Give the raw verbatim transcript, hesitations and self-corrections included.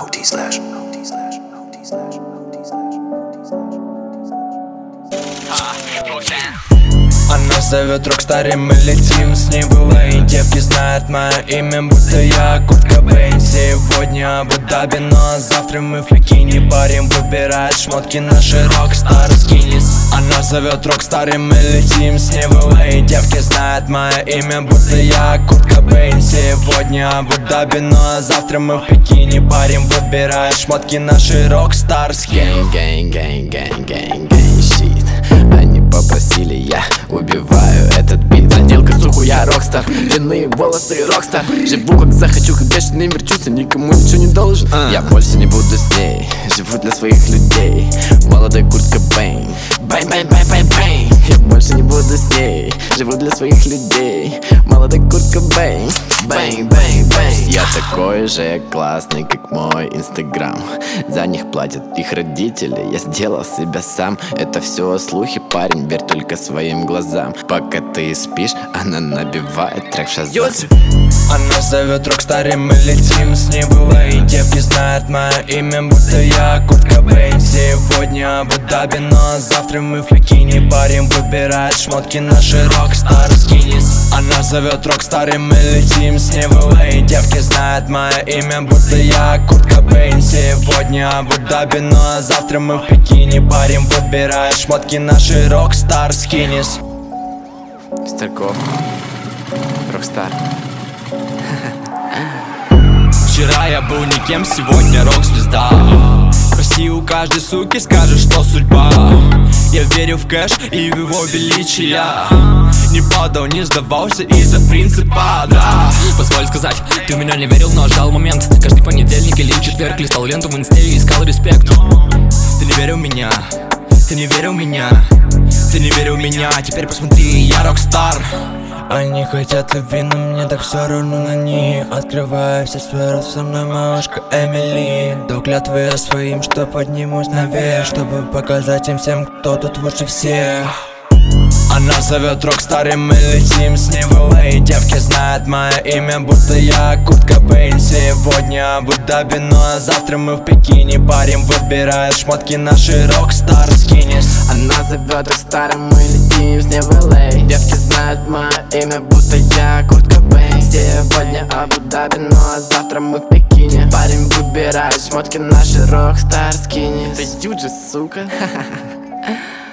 O-T slash O-T slash O-T slash O-T slash Она зовет Рокстар, и мы летим с ней в эл эй. Девки знают мое имя, будто я Курт Кобейн. Сегодня Абу-Даби, но завтра мы в Пекине. Парень выбирает шмотки, наши Рокстар скинис. Она зовет Рокстар, и мы летим с ней в эл эй. Девки знают мое имя, будто я Курт Кобейн. Сегодня Абу-Даби, но завтра мы в Пекине. Парень выбирает шмотки, наши Рокстар скинис. Гэнг, гэнг, гэнг, гэнг, гэнг, щит. Они попросили, я убиваю этот бит. Заделка суху, я Рокстар. Длинные волосы, Рокстар. Живу как захочу, как бешеный, верчусь, никому ничего не должен. uh. Я больше не буду с ней, живу для своих людей. Молодой Курт Кобейн. Бэйн, бэйн, бэйн, бэйн, бэйн. Я больше не буду с ней, живу для своих людей. Молодой Курт Кобейн. Бэйн, бэйн, бэйн. Я такой же классный, как мой инстаграм. За них платят их родители, я сделал себя сам. Это все слухи, парень, верь только своим глазам. Пока ты спишь, она набивает трек в шазам. Она зовет Рокстар, и мы летим с ней в эл эй. Девки знают мое имя, будто я Курт Кобейн. Сегодня Абу-Даби, но завтра мы в Пекине. Парень выбирает шмотки, наши Рокстар скинис. Она зовет Рокстар, и мы летим с ней в эл эй. Девки знают мое имя, будто я Курт Кобейн. Сегодня Абу-Даби, но завтра мы в Пекине. Парень выбирает шмотки, наши Рокстар скинис. Старков, Рокстар. Вчера я был никем, сегодня рок-звезда. Прости, у каждой суки скажешь, что судьба. Я верю в кэш и в его величие. Не падал, не сдавался из-за принципа, да. Позволь сказать, ты в меня не верил, но ждал момент. Каждый понедельник или четверг листал ленту в инсте и искал респект. Ты не верил в меня, ты не верил в меня, ты не верил в меня, теперь посмотри, я Рокстар. Они хотят любви, но мне так все равно на них. Открываю все сферы, со мной малышка Эмили. До клятвы я своим, что поднимусь наверх, чтобы показать им всем, кто тут лучше всех. Она зовет Рокстар, и мы летим с ней в эл эй. Девки знают мое имя, будто я Курт Кобейн. Сегодня Абу-Даби, но завтра мы в Пекине. Парень выбирает шмотки, наши Рокстар скинис. Она зовет Рокстар, и мы летим с ней в эл эй. Девки знают мое имя, будто я Курт Кобейн. Сегодня Абу-Даби, но завтра мы в Пекине. Парень выбирает шмотки, наши Рокстар скинис. Да юджи, сука.